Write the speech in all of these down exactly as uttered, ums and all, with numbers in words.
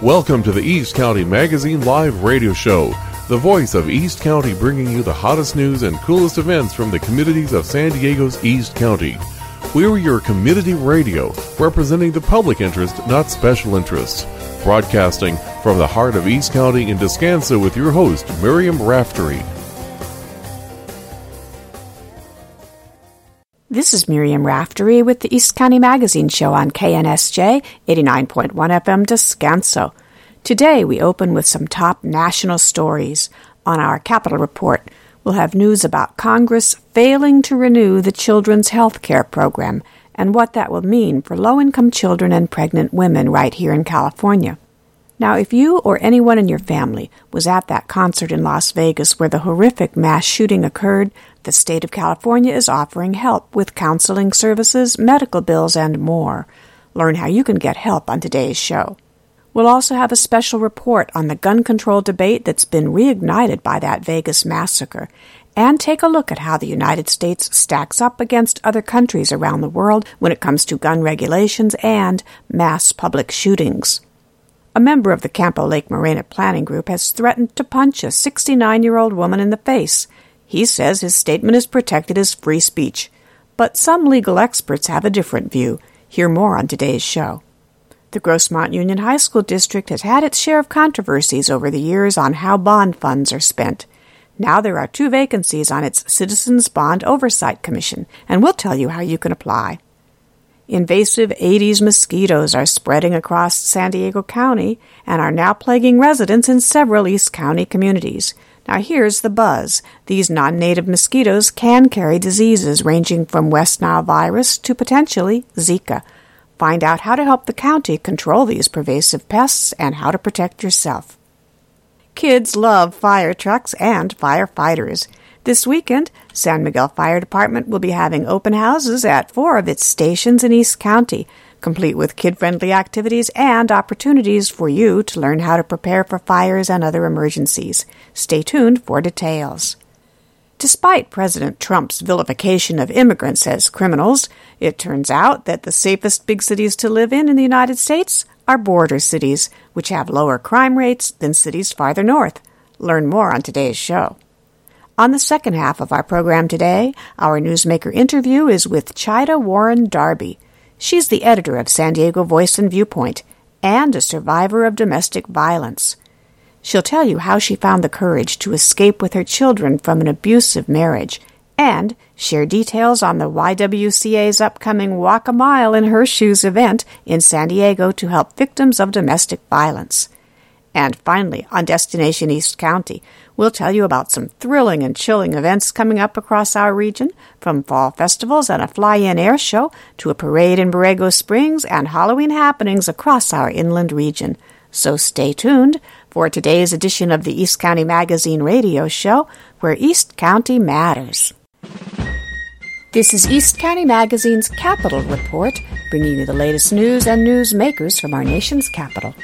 Welcome to the East County Magazine Live Radio Show, the voice of East County, bringing you the hottest news and coolest events from the communities of San Diego's East County. We're your community radio, representing the public interest, not special interests. Broadcasting from the heart of East County in Descanso with your host, Miriam Raftery. This is Miriam Raftery with the East County Magazine Show on K N S J eighty-nine point one F M Descanso. Today we open with some top national stories. On our Capitol Report, we'll have news about Congress failing to renew the Children's Health Care Program and what that will mean for low-income children and pregnant women right here in California. Now, if you or anyone in your family was at that concert in Las Vegas where the horrific mass shooting occurred, the state of California is offering help with counseling services, medical bills, and more. Learn how you can get help on today's show. We'll also have a special report on the gun control debate that's been reignited by that Vegas massacre, and take a look at how the United States stacks up against other countries around the world when it comes to gun regulations and mass public shootings. A member of the Campo Lake Morena Planning Group has threatened to punch a sixty-nine-year-old woman in the face. He says his statement is protected as free speech. But some legal experts have a different view. Hear more on today's show. The Grossmont Union High School District has had its share of controversies over the years on how bond funds are spent. Now there are two vacancies on its Citizens Bond Oversight Commission, and we'll tell you how you can apply. Invasive Aedes mosquitoes are spreading across San Diego County and are now plaguing residents in several East County communities. Now here's the buzz. These non-native mosquitoes can carry diseases ranging from West Nile virus to potentially Zika. Find out how to help the county control these pervasive pests and how to protect yourself. Kids love fire trucks and firefighters. This weekend, San Miguel Fire Department will be having open houses at four of its stations in East County, complete with kid-friendly activities and opportunities for you to learn how to prepare for fires and other emergencies. Stay tuned for details. Despite President Trump's vilification of immigrants as criminals, it turns out that the safest big cities to live in in the United States are border cities, which have lower crime rates than cities farther north. Learn more on today's show. On the second half of our program today, our newsmaker interview is with Chida Warren Darby. She's the editor of San Diego Voice and Viewpoint and a survivor of domestic violence. She'll tell you how she found the courage to escape with her children from an abusive marriage and share details on the Y W C A's upcoming Walk a Mile in Her Shoes event in San Diego to help victims of domestic violence. And finally, on Destination East County, we'll tell you about some thrilling and chilling events coming up across our region, from fall festivals and a fly-in air show to a parade in Borrego Springs and Halloween happenings across our inland region. So stay tuned for today's edition of the East County Magazine Radio Show, where East County matters. This is East County Magazine's Capitol Report, bringing you the latest news and newsmakers from our nation's capital.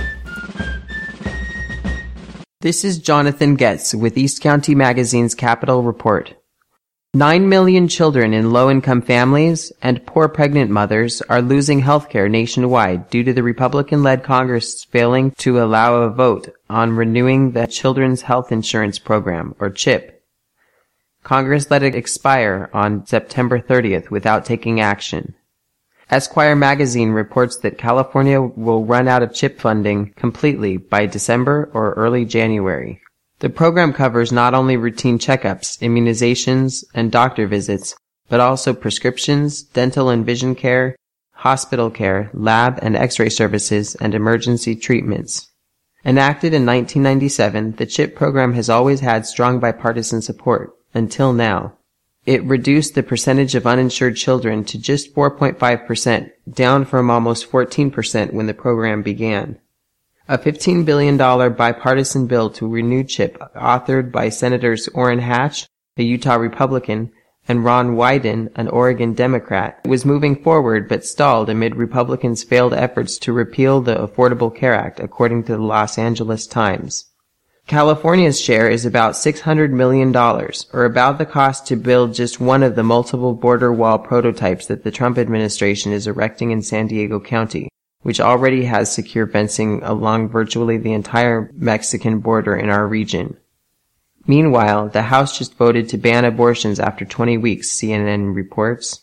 This is Jonathan Getz with East County Magazine's Capitol Report. Nine million children in low-income families and poor pregnant mothers are losing health care nationwide due to the Republican-led Congress failing to allow a vote on renewing the Children's Health Insurance Program, or CHIP. Congress let it expire on September thirtieth without taking action. Esquire magazine reports that California will run out of CHIP funding completely by December or early January. The program covers not only routine checkups, immunizations, and doctor visits, but also prescriptions, dental and vision care, hospital care, lab and x-ray services, and emergency treatments. Enacted in nineteen ninety-seven, the CHIP program has always had strong bipartisan support, until now. It reduced the percentage of uninsured children to just four point five percent, down from almost fourteen percent when the program began. A fifteen billion dollars bipartisan bill to renew CHIP, authored by Senators Orrin Hatch, a Utah Republican, and Ron Wyden, an Oregon Democrat, was moving forward but stalled amid Republicans' failed efforts to repeal the Affordable Care Act, according to the Los Angeles Times. California's share is about six hundred million dollars, or about the cost to build just one of the multiple border wall prototypes that the Trump administration is erecting in San Diego County, which already has secure fencing along virtually the entire Mexican border in our region. Meanwhile, the House just voted to ban abortions after twenty weeks, C N N reports.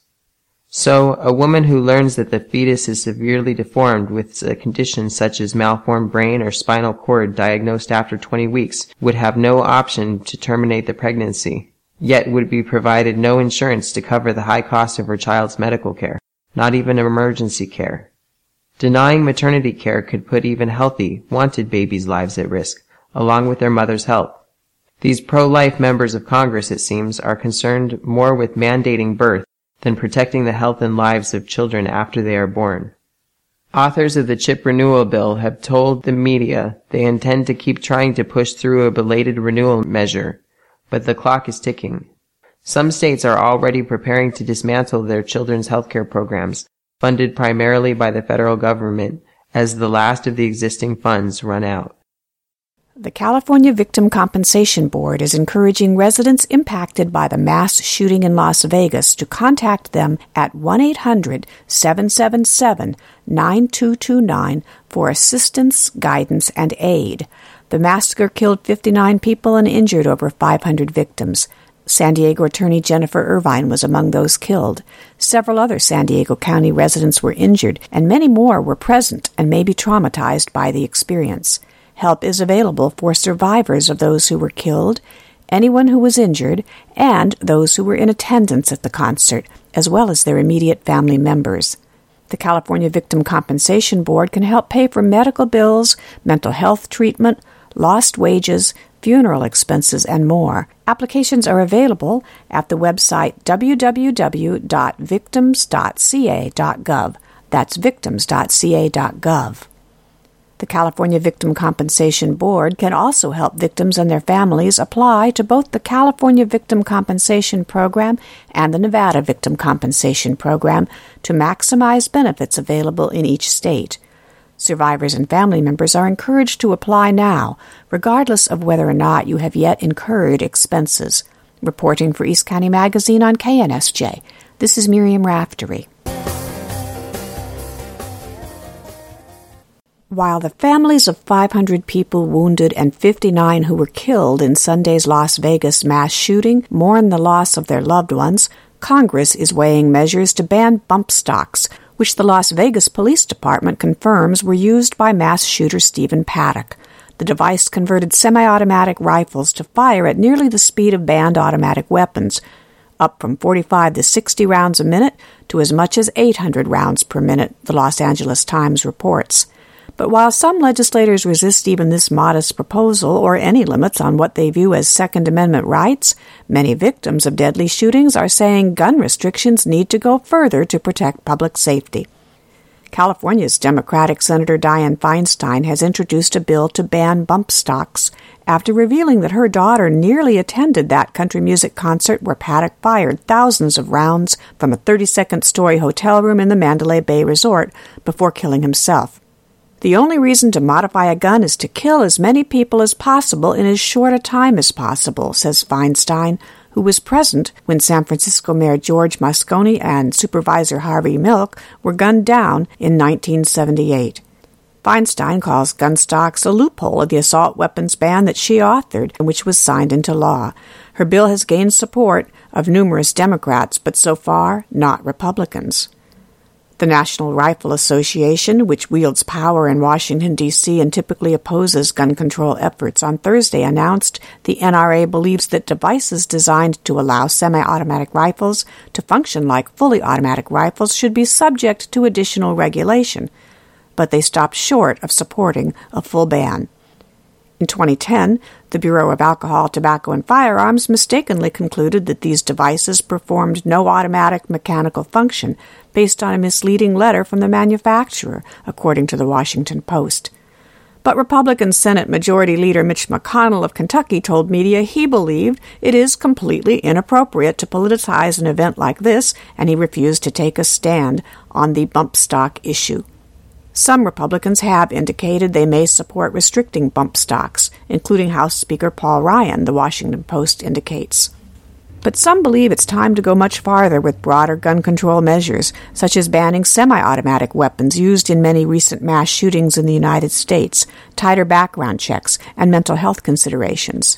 So, a woman who learns that the fetus is severely deformed with a condition such as malformed brain or spinal cord diagnosed after twenty weeks would have no option to terminate the pregnancy, yet would be provided no insurance to cover the high cost of her child's medical care, not even emergency care. Denying maternity care could put even healthy, wanted babies' lives at risk, along with their mother's health. These pro-life members of Congress, it seems, are concerned more with mandating birth than protecting the health and lives of children after they are born. Authors of the CHIP renewal bill have told the media they intend to keep trying to push through a belated renewal measure, but the clock is ticking. Some states are already preparing to dismantle their children's health care programs, funded primarily by the federal government, as the last of the existing funds run out. The California Victim Compensation Board is encouraging residents impacted by the mass shooting in Las Vegas to contact them at one eight hundred, seven seven seven, nine two two nine for assistance, guidance, and aid. The massacre killed fifty-nine people and injured over five hundred victims. San Diego Attorney Jennifer Irvine was among those killed. Several other San Diego County residents were injured, and many more were present and may be traumatized by the experience. Help is available for survivors of those who were killed, anyone who was injured, and those who were in attendance at the concert, as well as their immediate family members. The California Victim Compensation Board can help pay for medical bills, mental health treatment, lost wages, funeral expenses, and more. Applications are available at the website w w w dot victims dot c a dot gov. That's victims dot c a dot gov. The California Victim Compensation Board can also help victims and their families apply to both the California Victim Compensation Program and the Nevada Victim Compensation Program to maximize benefits available in each state. Survivors and family members are encouraged to apply now, regardless of whether or not you have yet incurred expenses. Reporting for East County Magazine on K N S J, this is Miriam Raftery. While the families of five hundred people wounded and fifty-nine who were killed in Sunday's Las Vegas mass shooting mourn the loss of their loved ones, Congress is weighing measures to ban bump stocks, which the Las Vegas Police Department confirms were used by mass shooter Stephen Paddock. The device converted semi-automatic rifles to fire at nearly the speed of banned automatic weapons, up from forty-five to sixty rounds a minute to as much as eight hundred rounds per minute, the Los Angeles Times reports. But while some legislators resist even this modest proposal or any limits on what they view as Second Amendment rights, many victims of deadly shootings are saying gun restrictions need to go further to protect public safety. California's Democratic Senator Dianne Feinstein has introduced a bill to ban bump stocks after revealing that her daughter nearly attended that country music concert where Paddock fired thousands of rounds from a thirty-second story hotel room in the Mandalay Bay Resort before killing himself. The only reason to modify a gun is to kill as many people as possible in as short a time as possible, says Feinstein, who was present when San Francisco Mayor George Moscone and Supervisor Harvey Milk were gunned down in nineteen seventy-eight. Feinstein calls gun stocks a loophole of the assault weapons ban that she authored and which was signed into law. Her bill has gained support of numerous Democrats, but so far not Republicans. The National Rifle Association, which wields power in Washington, D C and typically opposes gun control efforts, on Thursday announced the N R A believes that devices designed to allow semi-automatic rifles to function like fully automatic rifles should be subject to additional regulation, but they stopped short of supporting a full ban. In twenty ten, the Bureau of Alcohol, Tobacco, and Firearms mistakenly concluded that these devices performed no automatic mechanical function based on a misleading letter from the manufacturer, according to the Washington Post. But Republican Senate Majority Leader Mitch McConnell of Kentucky told media he believed it is completely inappropriate to politicize an event like this, and he refused to take a stand on the bump stock issue. Some Republicans have indicated they may support restricting bump stocks, including House Speaker Paul Ryan, the Washington Post indicates. But some believe it's time to go much farther with broader gun control measures, such as banning semi-automatic weapons used in many recent mass shootings in the United States, tighter background checks, and mental health considerations.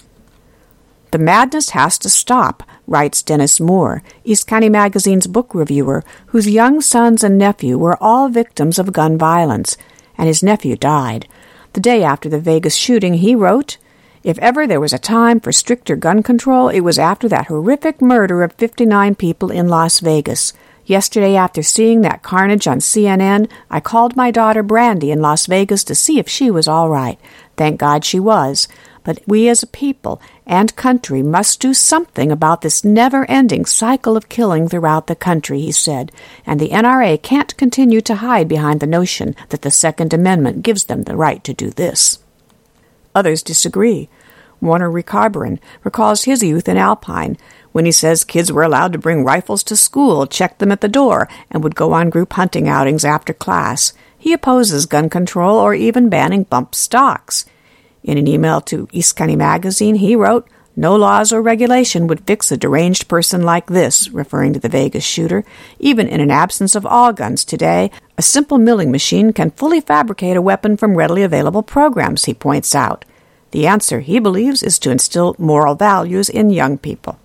The madness has to stop, writes Dennis Moore, East County Magazine's book reviewer, whose young sons and nephew were all victims of gun violence, and his nephew died. The day after the Vegas shooting, he wrote, "If ever there was a time for stricter gun control, it was after that horrific murder of fifty-nine people in Las Vegas. Yesterday, after seeing that carnage on C N N, I called my daughter Brandy in Las Vegas to see if she was all right. Thank God she was. But we as a people and country must do something about this never-ending cycle of killing throughout the country," he said, "and the N R A can't continue to hide behind the notion that the Second Amendment gives them the right to do this." Others disagree. Warner Recarbaran recalls his youth in Alpine, when he says kids were allowed to bring rifles to school, check them at the door, and would go on group hunting outings after class. He opposes gun control or even banning bump stocks. In an email to East County Magazine, he wrote, "No laws or regulation would fix a deranged person like this," referring to the Vegas shooter. "Even in an absence of all guns today, a simple milling machine can fully fabricate a weapon from readily available programs," he points out. The answer, he believes, is to instill moral values in young people.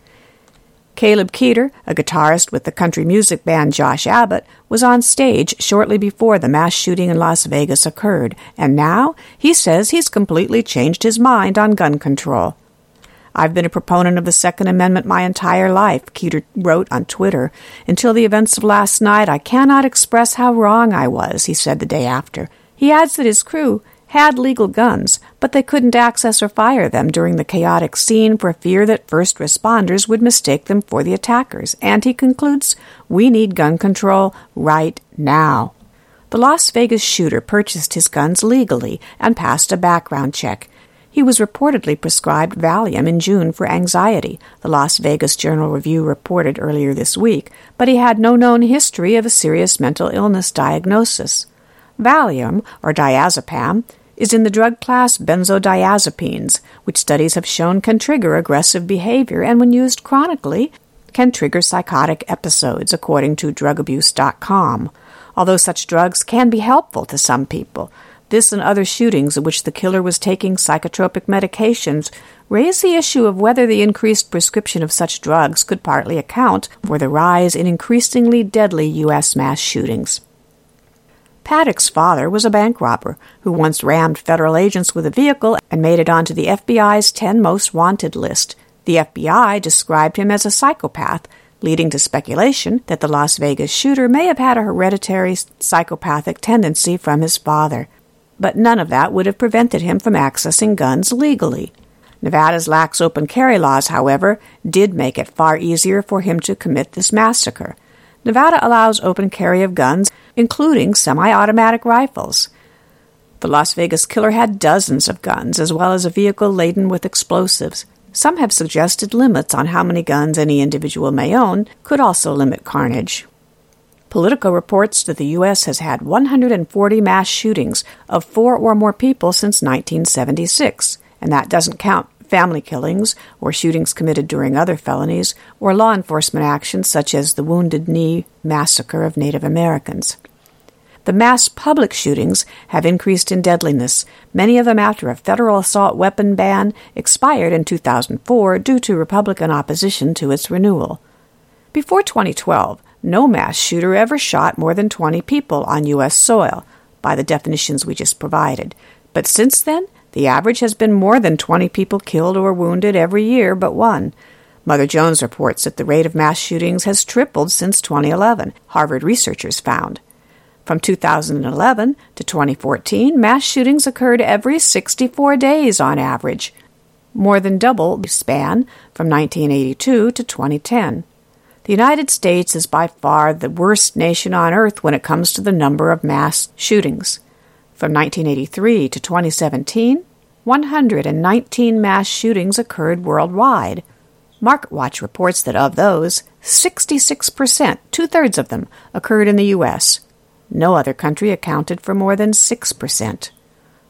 Caleb Keeter, a guitarist with the country music band Josh Abbott, was on stage shortly before the mass shooting in Las Vegas occurred, and now he says he's completely changed his mind on gun control. "I've been a proponent of the Second Amendment my entire life," Keeter wrote on Twitter. "Until the events of last night, I cannot express how wrong I was," he said the day after. He adds that his crew had legal guns, but they couldn't access or fire them during the chaotic scene for fear that first responders would mistake them for the attackers. And he concludes, "We need gun control right now." The Las Vegas shooter purchased his guns legally and passed a background check. He was reportedly prescribed Valium in June for anxiety, the Las Vegas Journal-Review reported earlier this week, but he had no known history of a serious mental illness diagnosis. Valium, or diazepam, is in the drug class benzodiazepines, which studies have shown can trigger aggressive behavior and, when used chronically, can trigger psychotic episodes, according to drug abuse dot com. Although such drugs can be helpful to some people, this and other shootings in which the killer was taking psychotropic medications raise the issue of whether the increased prescription of such drugs could partly account for the rise in increasingly deadly U S mass shootings. Paddock's father was a bank robber who once rammed federal agents with a vehicle and made it onto the F B I's ten most wanted list. The F B I described him as a psychopath, leading to speculation that the Las Vegas shooter may have had a hereditary psychopathic tendency from his father. But none of that would have prevented him from accessing guns legally. Nevada's lax open carry laws, however, did make it far easier for him to commit this massacre. Nevada allows open carry of guns, including semi-automatic rifles. The Las Vegas killer had dozens of guns, as well as a vehicle laden with explosives. Some have suggested limits on how many guns any individual may own could also limit carnage. Politico reports that the U S has had one hundred forty mass shootings of four or more people since nineteen seventy-six, and that doesn't count family killings or shootings committed during other felonies or law enforcement actions such as the Wounded Knee massacre of Native Americans. The mass public shootings have increased in deadliness, many of them after a federal assault weapon ban expired in two thousand four due to Republican opposition to its renewal. Before twenty twelve, no mass shooter ever shot more than twenty people on U S soil, by the definitions we just provided. But since then, the average has been more than twenty people killed or wounded every year but one. Mother Jones reports that the rate of mass shootings has tripled since twenty eleven, Harvard researchers found. From two thousand eleven to twenty fourteen, mass shootings occurred every sixty-four days on average, more than double the span from nineteen eighty-two to twenty ten. The United States is by far the worst nation on earth when it comes to the number of mass shootings. From nineteen eighty-three to twenty seventeen, one hundred nineteen mass shootings occurred worldwide. MarketWatch reports that of those, sixty-six percent, two-thirds of them, occurred in the U S. No other country accounted for more than six percent.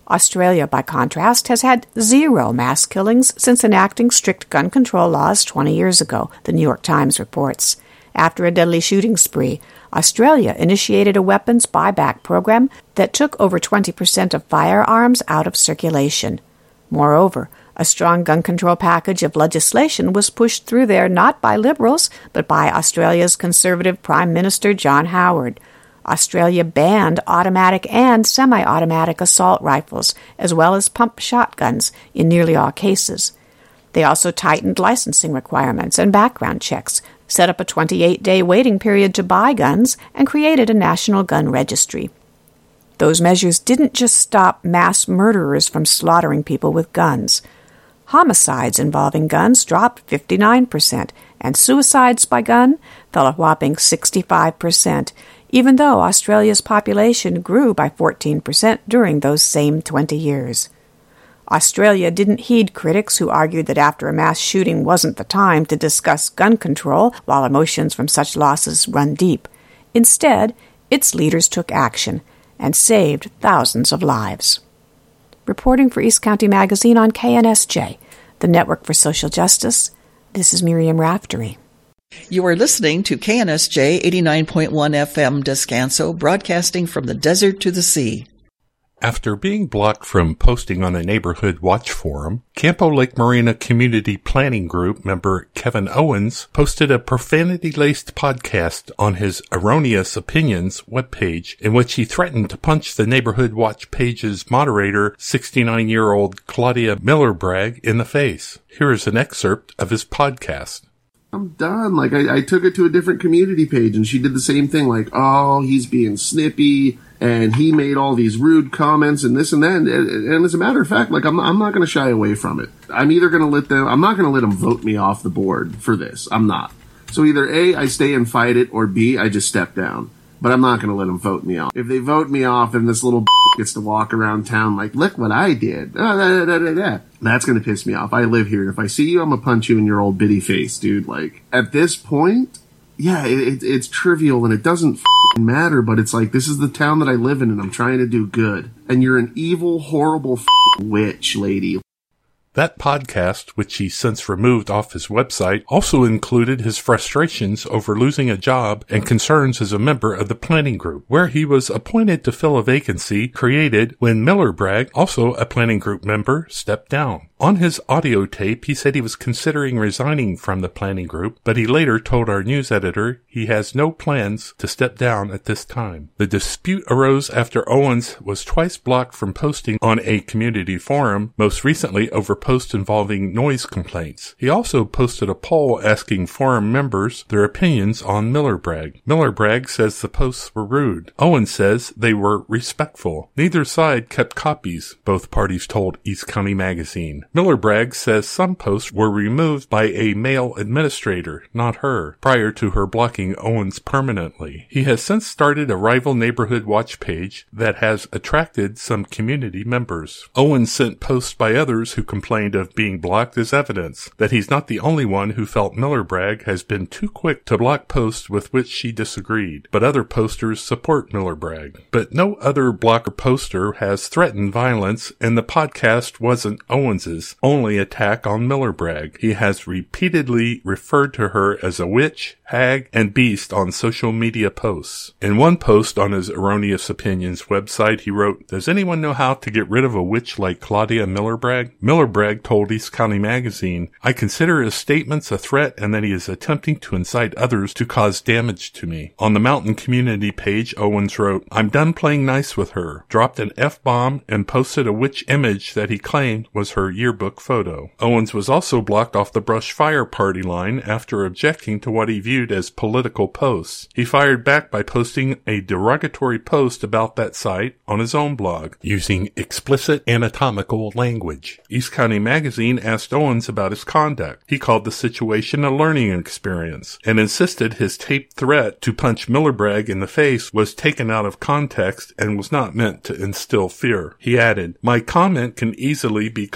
Australia, by contrast, has had zero mass killings since enacting strict gun control laws twenty years ago, the New York Times reports. After a deadly shooting spree, Australia initiated a weapons buyback program that took over twenty percent of firearms out of circulation. Moreover, a strong gun control package of legislation was pushed through there not by Liberals, but by Australia's Conservative Prime Minister John Howard. Australia banned automatic and semi-automatic assault rifles, as well as pump shotguns, in nearly all cases. They also tightened licensing requirements and background checks, set up a twenty-eight day waiting period to buy guns, and created a national gun registry. Those measures didn't just stop mass murderers from slaughtering people with guns. Homicides involving guns dropped fifty-nine percent, and suicides by gun fell a whopping sixty-five percent, even though Australia's population grew by fourteen percent during those same twenty years. Australia didn't heed critics who argued that after a mass shooting wasn't the time to discuss gun control while emotions from such losses run deep. Instead, its leaders took action and saved thousands of lives. Reporting for East County Magazine on K N S J, the Network for Social Justice, this is Miriam Raftery. You are listening to K N S J eighty-nine point one F M Descanso, broadcasting from the desert to the sea. After being blocked from posting on a neighborhood watch forum, Campo Lake Marina Community Planning Group member Kevin Owens posted a profanity-laced podcast on his Erroneous Opinions webpage in which he threatened to punch the Neighborhood Watch page's moderator, sixty-nine-year-old Claudia Miller-Bragg, in the face. Here is an excerpt of his podcast. I'm done. Like, I, I took it to a different community page, and she did the same thing. Like, oh, he's being snippy, and he made all these rude comments, and this and that. And, and as a matter of fact, like, I'm, I'm not going to shy away from it. I'm either going to let them, I'm not going to let them vote me off the board for this. I'm not. So either A, I stay and fight it, or B, I just step down. But I'm not going to let them vote me off. If they vote me off, then this little gets to walk around town like, look what I did. Oh, da, da, da, da. That's going to piss me off. I live here. If I see you, I'm going to punch you in your old bitty face, dude. Like, at this point, yeah, it, it, it's trivial and it doesn't f***ing matter, but it's like, this is the town that I live in and I'm trying to do good. And you're an evil, horrible f***ing witch, lady. That podcast, which he since removed off his website, also included his frustrations over losing a job and concerns as a member of the planning group, where he was appointed to fill a vacancy created when Miller-Bragg, also a planning group member, stepped down. On his audio tape, he said he was considering resigning from the planning group, but he later told our news editor he has no plans to step down at this time. The dispute arose after Owens was twice blocked from posting on a community forum, most recently over posts involving noise complaints. He also posted a poll asking forum members their opinions on Miller-Bragg. Miller-Bragg says the posts were rude. Owens says they were respectful. Neither side kept copies, both parties told East County Magazine. Miller-Bragg says some posts were removed by a male administrator, not her, prior to her blocking Owens permanently. He has since started a rival neighborhood watch page that has attracted some community members. Owens sent posts by others who complained of being blocked as evidence that he's not the only one who felt Miller-Bragg has been too quick to block posts with which she disagreed, but other posters support Miller-Bragg. But no other blocker poster has threatened violence, and the podcast wasn't Owens's only attack on Miller-Bragg. He has repeatedly referred to her as a witch, hag, and beast on social media posts. In one post on his Erroneous Opinions website, he wrote, "Does anyone know how to get rid of a witch like Claudia Miller-Bragg?" Miller-Bragg told East County Magazine, "I consider his statements a threat and that he is attempting to incite others to cause damage to me." On the Mountain Community page, Owens wrote, "I'm done playing nice with her," dropped an F-bomb, and posted a witch image that he claimed was her yearbook photo. Owens was also blocked off the Brush Fire Party line after objecting to what he viewed as political posts. He fired back by posting a derogatory post about that site on his own blog, using explicit anatomical language. East County Magazine asked Owens about his conduct. He called the situation a learning experience and insisted his taped threat to punch Miller-Bragg in the face was taken out of context and was not meant to instill fear. He added, "My comment can easily be classified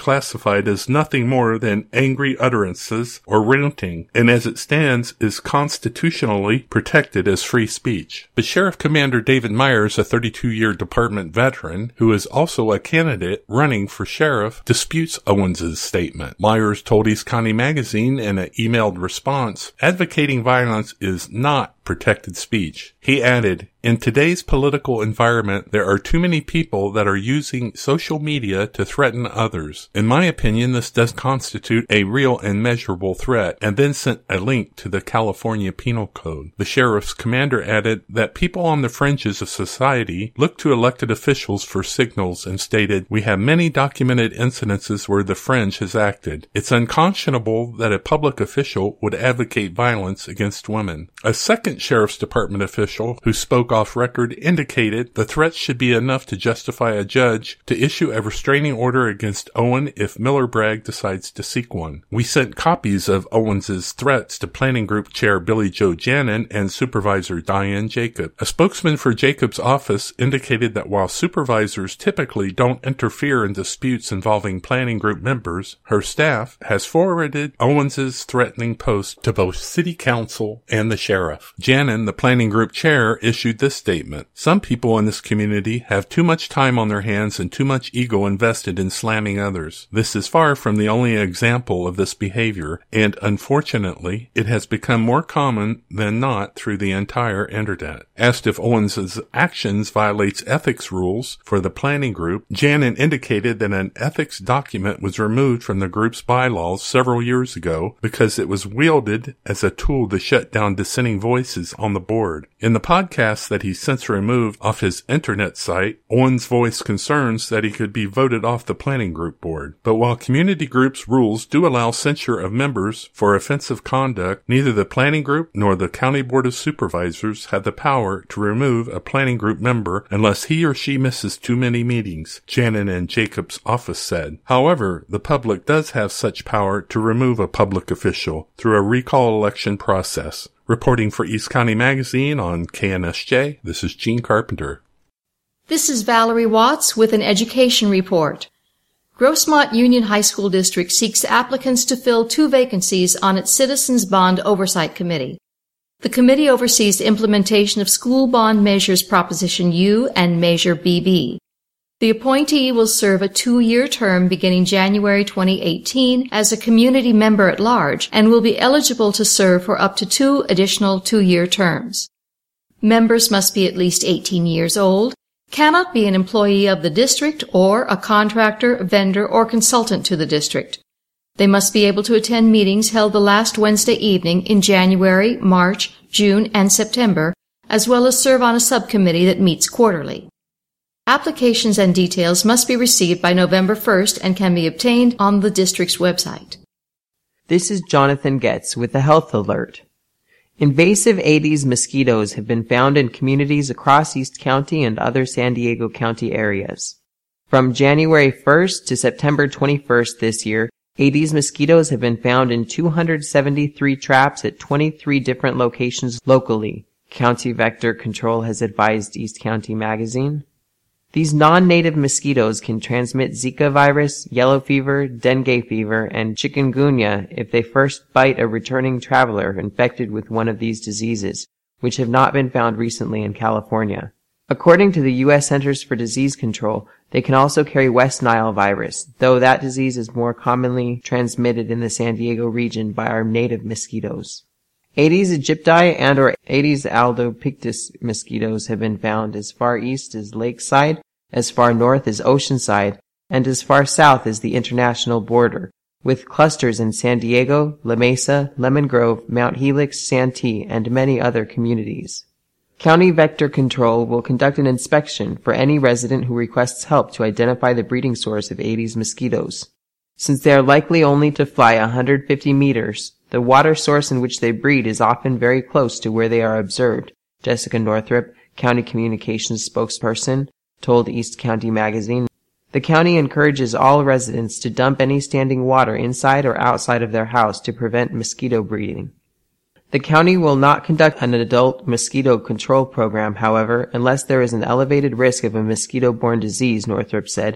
classified as nothing more than angry utterances or ranting, and as it stands is constitutionally protected as free speech. But Sheriff Commander David Myers, a thirty-two-year department veteran who is also a candidate running for sheriff, disputes Owens' statement. Myers told East County Magazine in an emailed response, advocating violence is not protected speech. He added, in today's political environment, there are too many people that are using social media to threaten others. In my opinion, this does constitute a real and measurable threat, and then sent a link to the California Penal Code. The sheriff's commander added that people on the fringes of society look to elected officials for signals and stated, we have many documented incidences where the fringe has acted. It's unconscionable that a public official would advocate violence against women. A second Sheriff's Department official who spoke off record indicated the threats should be enough to justify a judge to issue a restraining order against Owen if Miller Bragg decides to seek one. We sent copies of Owens' threats to Planning Group Chair Billy Joe Janin and Supervisor Diane Jacob. A spokesman for Jacob's office indicated that while supervisors typically don't interfere in disputes involving Planning Group members, her staff has forwarded Owens' threatening post to both City Council and the sheriff. Janin, the Planning Group Chair, issued this statement. Some people in this community have too much time on their hands and too much ego invested in slamming others. This is far from the only example of this behavior, and unfortunately, it has become more common than not through the entire internet. Asked if Owens' actions violates ethics rules for the Planning Group, Janin indicated that an ethics document was removed from the group's bylaws several years ago because it was wielded as a tool to shut down dissenting voices on the board. In the podcast that he since removed off his internet site, Owens voiced concerns that he could be voted off the Planning Group board. But while community groups' rules do allow censure of members for offensive conduct, neither the Planning Group nor the County Board of Supervisors have the power to remove a Planning Group member unless he or she misses too many meetings, Janin and Jacob's office said. However, the public does have such power to remove a public official through a recall election process. Reporting for East County Magazine on K N S J, this is Gene Carpenter. This is Valerie Watts with an education report. Grossmont Union High School District seeks applicants to fill two vacancies on its Citizens Bond Oversight Committee. The committee oversees the implementation of school bond measures Proposition U and Measure B B. The appointee will serve a two-year term beginning January twenty eighteen as a community member at large and will be eligible to serve for up to two additional two-year terms. Members must be at least eighteen years old, cannot be an employee of the district or a contractor, vendor, or consultant to the district. They must be able to attend meetings held the last Wednesday evening in January, March, June, and September, as well as serve on a subcommittee that meets quarterly. Applications and details must be received by November first and can be obtained on the district's website. This is Jonathan Getz with a health alert. Invasive Aedes mosquitoes have been found in communities across East County and other San Diego County areas. From January first to September twenty-first this year, Aedes mosquitoes have been found in two hundred seventy-three traps at twenty-three different locations locally, County Vector Control has advised East County Magazine. These non-native mosquitoes can transmit Zika virus, yellow fever, dengue fever, and chikungunya if they first bite a returning traveler infected with one of these diseases, which have not been found recently in California. According to the U S Centers for Disease Control, they can also carry West Nile virus, though that disease is more commonly transmitted in the San Diego region by our native mosquitoes. Aedes aegypti and or Aedes albopictus mosquitoes have been found as far east as Lakeside, as far north as Oceanside, and as far south as the international border, with clusters in San Diego, La Mesa, Lemon Grove, Mount Helix, Santee, and many other communities. County Vector Control will conduct an inspection for any resident who requests help to identify the breeding source of Aedes mosquitoes. Since they are likely only to fly one hundred fifty meters, the water source in which they breed is often very close to where they are observed, Jessica Northrup, County Communications spokesperson, told East County Magazine. The county encourages all residents to dump any standing water inside or outside of their house to prevent mosquito breeding. The county will not conduct an adult mosquito control program, however, unless there is an elevated risk of a mosquito-borne disease, Northrup said,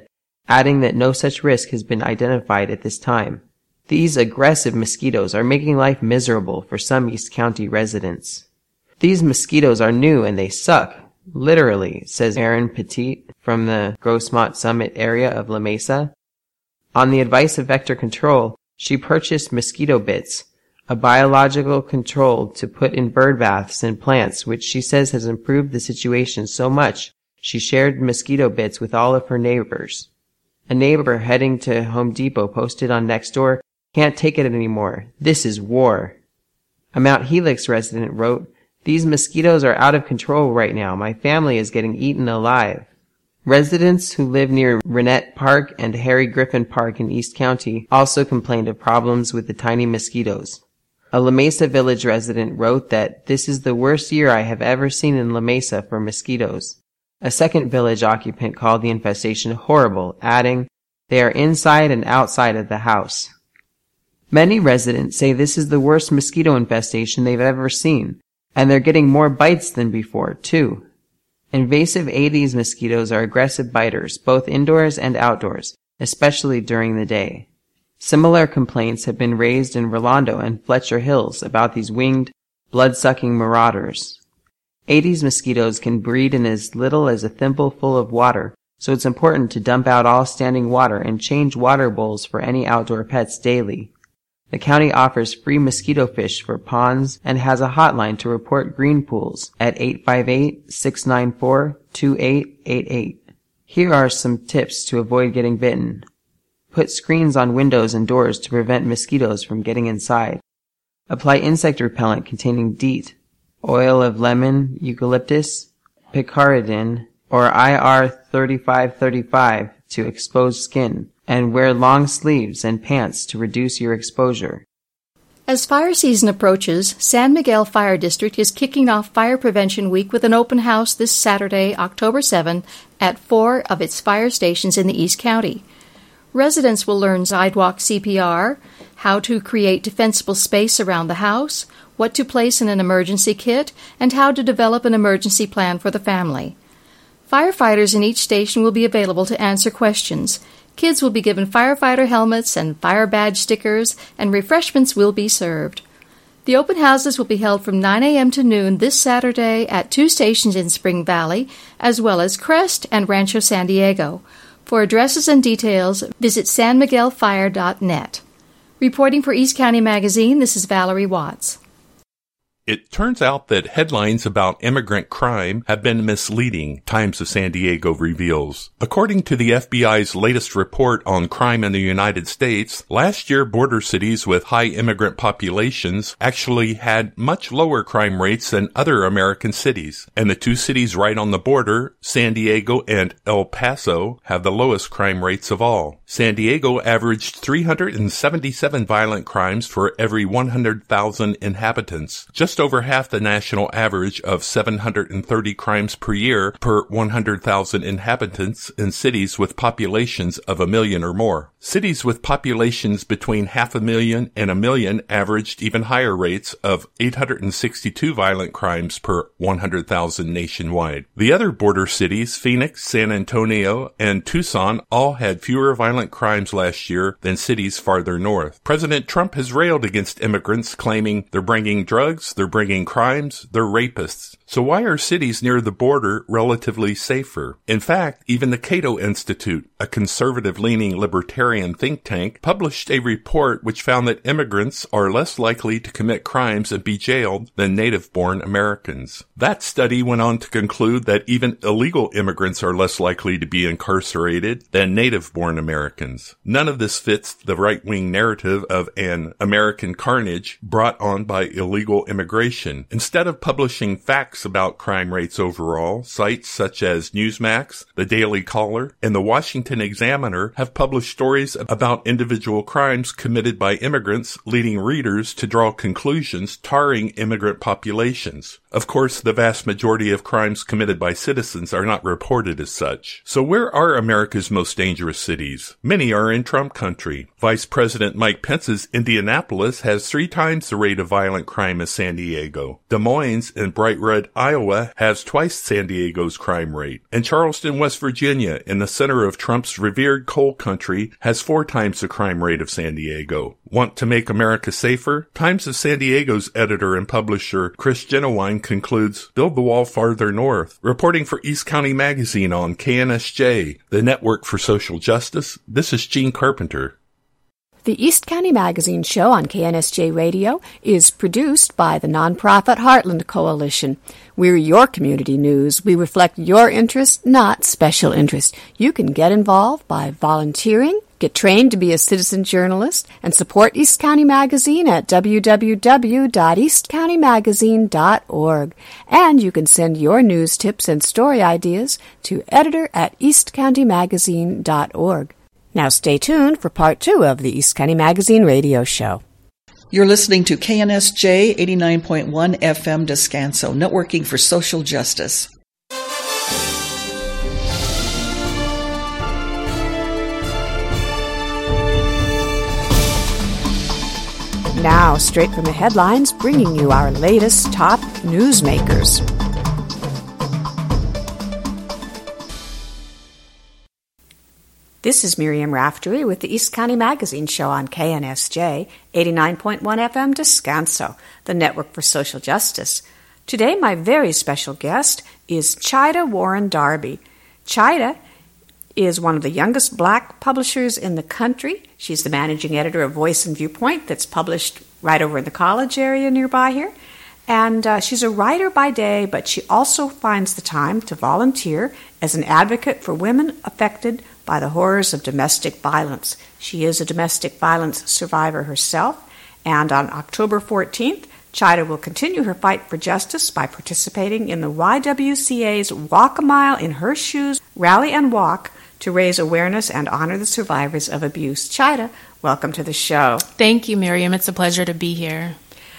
adding that no such risk has been identified at this time. These aggressive mosquitoes are making life miserable for some East County residents. These mosquitoes are new and they suck, literally, says Erin Petit from the Grossmont Summit area of La Mesa. On the advice of Vector Control, she purchased mosquito bits, a biological control to put in bird baths and plants, which she says has improved the situation so much she shared mosquito bits with all of her neighbors. A neighbor heading to Home Depot posted on Nextdoor, "Can't take it anymore. This is war." A Mount Helix resident wrote, "These mosquitoes are out of control right now. My family is getting eaten alive." Residents who live near Renette Park and Harry Griffin Park in East County also complained of problems with the tiny mosquitoes. A La Mesa Village resident wrote that this is the worst year I have ever seen in La Mesa for mosquitoes. A second village occupant called the infestation horrible, adding, "They are inside and outside of the house." Many residents say this is the worst mosquito infestation they've ever seen, and they're getting more bites than before, too. Invasive Aedes mosquitoes are aggressive biters, both indoors and outdoors, especially during the day. Similar complaints have been raised in Rolando and Fletcher Hills about these winged, blood-sucking marauders. Aedes mosquitoes can breed in as little as a thimbleful of water, so it's important to dump out all standing water and change water bowls for any outdoor pets daily. The county offers free mosquito fish for ponds and has a hotline to report green pools at eight five eight, six nine four, two eight eight eight. Here are some tips to avoid getting bitten. Put screens on windows and doors to prevent mosquitoes from getting inside. Apply insect repellent containing DEET, oil of lemon, eucalyptus, picaridin, or I R thirty-five thirty-five to exposed skin, and wear long sleeves and pants to reduce your exposure. As fire season approaches, San Miguel Fire District is kicking off Fire Prevention Week with an open house this Saturday, October seventh, at four of its fire stations in the East County. Residents will learn sidewalk C P R, how to create defensible space around the house, what to place in an emergency kit, and how to develop an emergency plan for the family. Firefighters in each station will be available to answer questions. Kids will be given firefighter helmets and fire badge stickers, and refreshments will be served. The open houses will be held from nine a.m. to noon this Saturday at two stations in Spring Valley, as well as Crest and Rancho San Diego. For addresses and details, visit san miguel fire dot net. Reporting for East County Magazine, this is Valerie Watts. It turns out that headlines about immigrant crime have been misleading, Times of San Diego reveals. According to the F B I's latest report on crime in the United States, last year border cities with high immigrant populations actually had much lower crime rates than other American cities. And the two cities right on the border, San Diego and El Paso, have the lowest crime rates of all. San Diego averaged three hundred seventy-seven violent crimes for every one hundred thousand inhabitants, just over half the national average of seven hundred thirty crimes per year per one hundred thousand inhabitants in cities with populations of a million or more. Cities with populations between half a million and a million averaged even higher rates of eight hundred sixty-two violent crimes per one hundred thousand nationwide. The other border cities, Phoenix, San Antonio, and Tucson, all had fewer violent crimes last year than cities farther north. President Trump has railed against immigrants, claiming they're bringing drugs, they're bringing crimes, they're rapists. So why are cities near the border relatively safer? In fact, even the Cato Institute, a conservative-leaning libertarian think tank, published a report which found that immigrants are less likely to commit crimes and be jailed than native-born Americans. That study went on to conclude that even illegal immigrants are less likely to be incarcerated than native-born Americans. None of this fits the right-wing narrative of an American carnage brought on by illegal immigration. Instead of publishing facts about crime rates overall, sites such as Newsmax, The Daily Caller, and The Washington Examiner have published stories about individual crimes committed by immigrants, leading readers to draw conclusions tarring immigrant populations. Of course, the vast majority of crimes committed by citizens are not reported as such. So where are America's most dangerous cities? Many are in Trump country. Vice President Mike Pence's Indianapolis has three times the rate of violent crime as San Diego. Des Moines in Bright Red, Iowa has twice San Diego's crime rate. And Charleston, West Virginia, in the center of Trump Trump's revered coal country has four times the crime rate of San Diego. Want to make America safer? Times of San Diego's editor and publisher Chris Genowine concludes, build the wall farther north. Reporting for East County Magazine on K N S J, the Network for Social Justice, this is Gene Carpenter. The East County Magazine show on K N S J Radio is produced by the nonprofit Heartland Coalition. We're your community news. We reflect your interest, not special interest. You can get involved by volunteering, get trained to be a citizen journalist, and support East County Magazine at w w w dot east county magazine dot org. And you can send your news tips and story ideas to editor at east county magazine dot org. Now stay tuned for part two of the East County Magazine radio show. You're listening to K N S J eighty-nine point one F M Descanso, networking for social justice. Now, straight from the headlines, bringing you our latest top newsmakers. This is Miriam Raftery with the East County Magazine show on K N S J eighty-nine point one F M Descanso, the network for social justice. Today, my very special guest is Chida Warren Darby. Chida is one of the youngest black publishers in the country. She's the managing editor of Voice and Viewpoint that's published right over in the college area nearby here. And uh, she's a writer by day, but she also finds the time to volunteer as an advocate for women affected by the horrors of domestic violence. She is a domestic violence survivor herself, and on October fourteenth, Chida will continue her fight for justice by participating in the Y W C A's Walk a Mile in Her Shoes rally and walk to raise awareness and honor the survivors of abuse. Chida, welcome to the show. Thank you, Miriam. It's a pleasure to be here.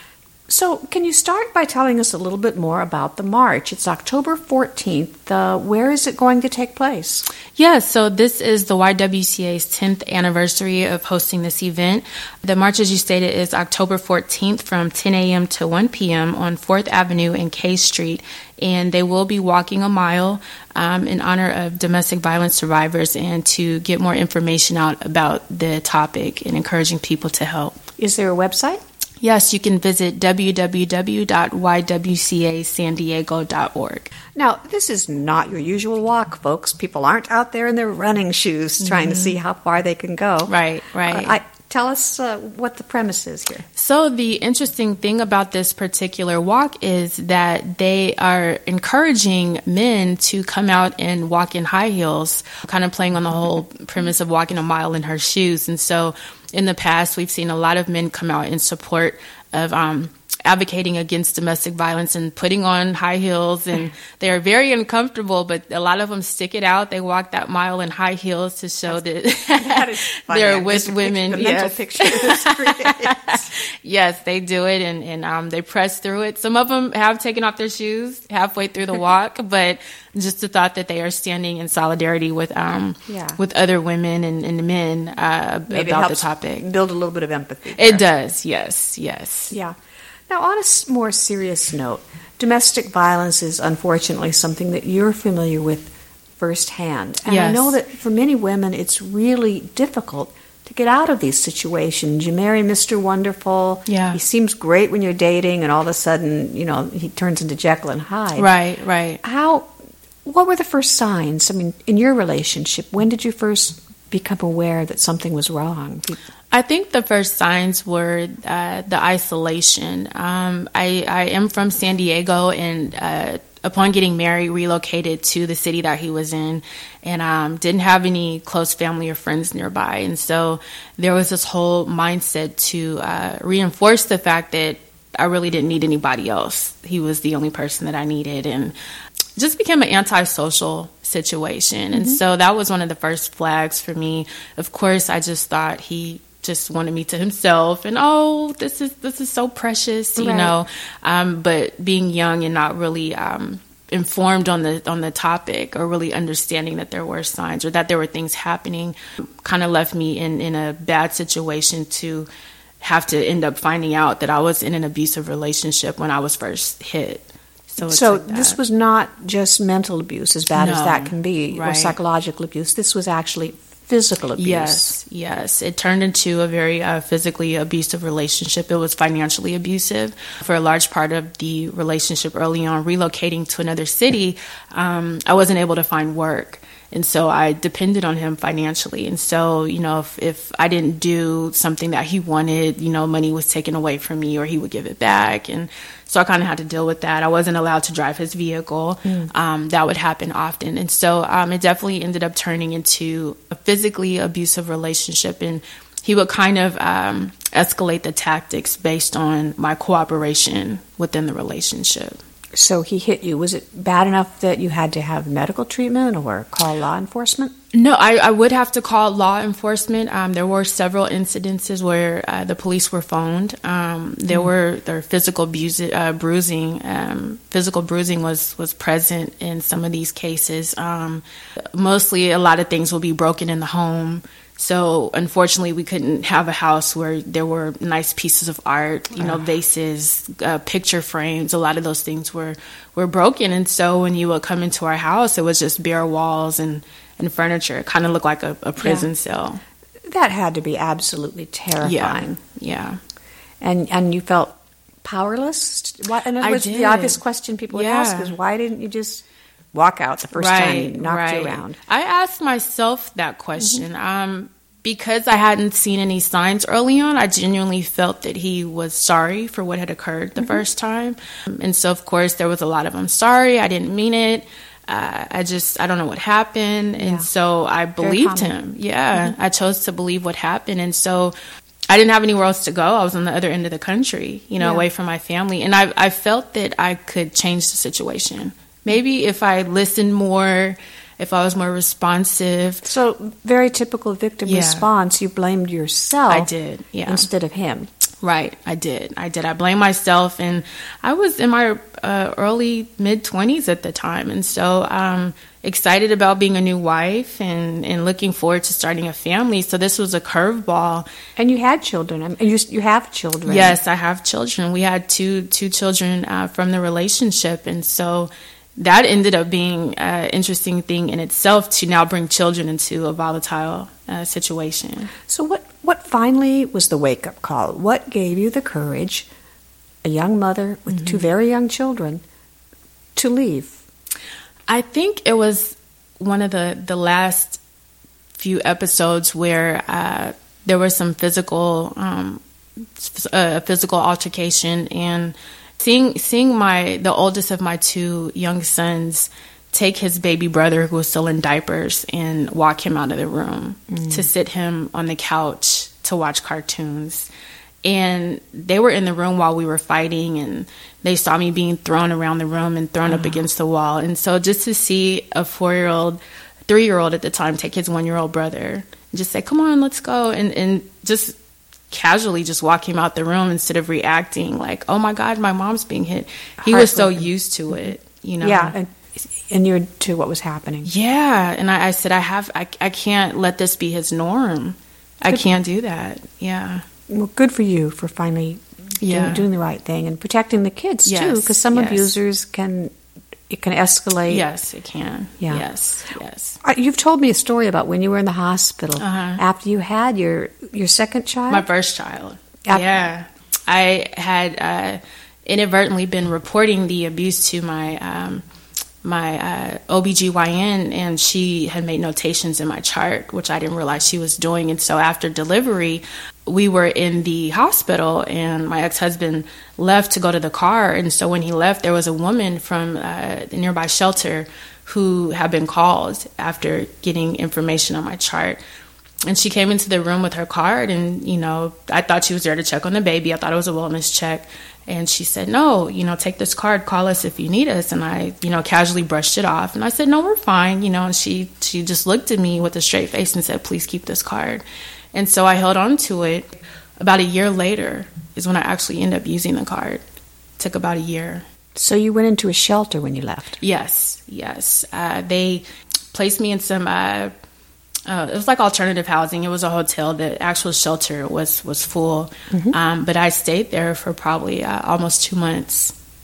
So can you start by telling us a little bit more about the march? It's October fourteenth. Uh, where is it going to take place? Yeah, so this is the Y W C A's tenth anniversary of hosting this event. The march, as you stated, is October fourteenth from ten a.m. to one p.m. on fourth Avenue and K Street. And they will be walking a mile um, in honor of domestic violence survivors and to get more information out about the topic and encouraging people to help. Is there a website? Yes, you can visit w w w dot y w c a san diego dot org. Now, this is not your usual walk, folks. People aren't out there in their running shoes mm-hmm. trying to see how far they can go. Right, right. Uh, I, tell us uh, what the premise is here. So the interesting thing about this particular walk is that they are encouraging men to come out and walk in high heels, kind of playing on the whole premise of walking a mile in her shoes. And so in the past, we've seen a lot of men come out in support of um, advocating against domestic violence and putting on high heels, and they are very uncomfortable, but a lot of them stick it out. They walk that mile in high heels to show that, that they're with Just women. The yes. mental picture this creates. Yes, they do it, and, and um, they press through it. Some of them have taken off their shoes halfway through the walk, but just the thought that they are standing in solidarity with um yeah. with other women and, and men uh, Maybe about it the topic. Build a little bit of empathy there. It does, yes, yes. Yeah. Now, on a more serious note, domestic violence is unfortunately something that you're familiar with firsthand. And yes. I know that for many women, it's really difficult to get out of these situations. You marry Mister Wonderful. Yeah. He seems great when you're dating, and all of a sudden, you know, he turns into Jekyll and Hyde. Right, right. How, what were the first signs? I mean, in your relationship, when did you first become aware that something was wrong? I think the first signs were uh, the isolation. Um, I, I am from San Diego, and uh, upon getting married, relocated to the city that he was in, and um, didn't have any close family or friends nearby. And so there was this whole mindset to uh, reinforce the fact that I really didn't need anybody else. He was the only person that I needed, and just became an antisocial situation. And mm-hmm. so that was one of the first flags for me. Of course, I just thought he just wanted me to himself, and oh, this is this is so precious, you right. know. Um, but being young and not really um, informed on the on the topic, or really understanding that there were signs or that there were things happening, kind of left me in, in a bad situation to have to end up finding out that I was in an abusive relationship when I was first hit. So, it's so like that. This was not just mental abuse, as bad No, as that can be, right. or psychological abuse. This was actually physical abuse. Yes, yes. It turned into a very uh, physically abusive relationship. It was financially abusive. For a large part of the relationship early on, relocating to another city, um, I wasn't able to find work. And so I depended on him financially. And so, you know, if, if I didn't do something that he wanted, you know, money was taken away from me or he would give it back. And so I kind of had to deal with that. I wasn't allowed to drive his vehicle. Mm. Um, that would happen often. And so um, it definitely ended up turning into a physically abusive relationship. And he would kind of um, escalate the tactics based on my cooperation within the relationship. So he hit you. Was it bad enough that you had to have medical treatment or call law enforcement? No, I, I would have to call law enforcement. Um, there were several incidences where uh, the police were phoned. Um, there mm. were there were physical abuse, uh, bruising. Um, physical bruising was, was present in some of these cases. Um, mostly, a lot of things will be broken in the home. So unfortunately, we couldn't have a house where there were nice pieces of art, you know, vases, uh, picture frames. A lot of those things were, were broken. And so when you would come into our house, it was just bare walls and, and furniture. It kind of looked like a, a prison yeah. cell. That had to be absolutely terrifying. Yeah. yeah. And and you felt powerless? Why, in other I words, did. The obvious question people would yeah. ask is, why didn't you just walk out the first right, time he knocked right. you around? I asked myself that question. Mm-hmm. Um, because I hadn't seen any signs early on, I genuinely felt that he was sorry for what had occurred the mm-hmm. first time. And so, of course, there was a lot of, I'm sorry, I didn't mean it. Uh, I just, I don't know what happened. And yeah. so I believed him. Yeah, mm-hmm. I chose to believe what happened. And so I didn't have anywhere else to go. I was on the other end of the country, you know, yeah. away from my family. And I, I felt that I could change the situation. Maybe if I listened more, if I was more responsive. So very typical victim yeah. response. You blamed yourself. I did, yeah. Instead of him. Right, I did. I did. I blamed myself. And I was in my uh, early, mid-twenties at the time. And so um excited about being a new wife and, and looking forward to starting a family. So this was a curveball. And you had children. I mean, you, you have children. Yes, I have children. We had two two children uh, from the relationship. And so that ended up being an interesting thing in itself to now bring children into a volatile uh, situation. So what, what finally was the wake-up call? What gave you the courage, a young mother with mm-hmm. two very young children, to leave? I think it was one of the, the last few episodes where uh, there was some physical, um, uh, physical altercation, and Seeing seeing my the oldest of my two young sons take his baby brother, who was still in diapers, and walk him out of the room mm. to sit him on the couch to watch cartoons. And they were in the room while we were fighting, and they saw me being thrown around the room and thrown oh. up against the wall. And so just to see a four-year-old, three-year-old at the time take his one-year-old brother and just say, come on, let's go, and, and just casually just walk him out the room instead of reacting like, oh my God, my mom's being hit. He was so used to it, you know? Yeah, and inured to what was happening. Yeah, and I, I said, I have, I, I can't let this be his norm. I good. can't do that. Yeah. Well, good for you for finally yeah. doing, doing the right thing and protecting the kids yes. too, because some yes. abusers can, it can escalate. Yes, it can. Yeah. Yes, yes. You've told me a story about when you were in the hospital uh-huh. after you had your, your second child? My first child. After- yeah. I had uh, inadvertently been reporting the abuse to my um, my uh, O B G Y N, and she had made notations in my chart, which I didn't realize she was doing. And so after delivery, we were in the hospital, and my ex-husband left to go to the car. And so when he left, there was a woman from uh, the nearby shelter who had been called after getting information on my chart. And she came into the room with her card, and, you know, I thought she was there to check on the baby. I thought it was a wellness check. And she said, no, you know, take this card, call us if you need us. And I, you know, casually brushed it off. And I said, no, we're fine, you know. And she, she just looked at me with a straight face and said, please keep this card. And so I held on to it. About a year later is when I actually ended up using the card. It took about a year. So you went into a shelter when you left? Yes, yes. Uh, they placed me in some... Uh, Uh, it was like alternative housing. It was a hotel. The actual shelter was, was full. Mm-hmm. Um, but I stayed there for probably uh, almost two months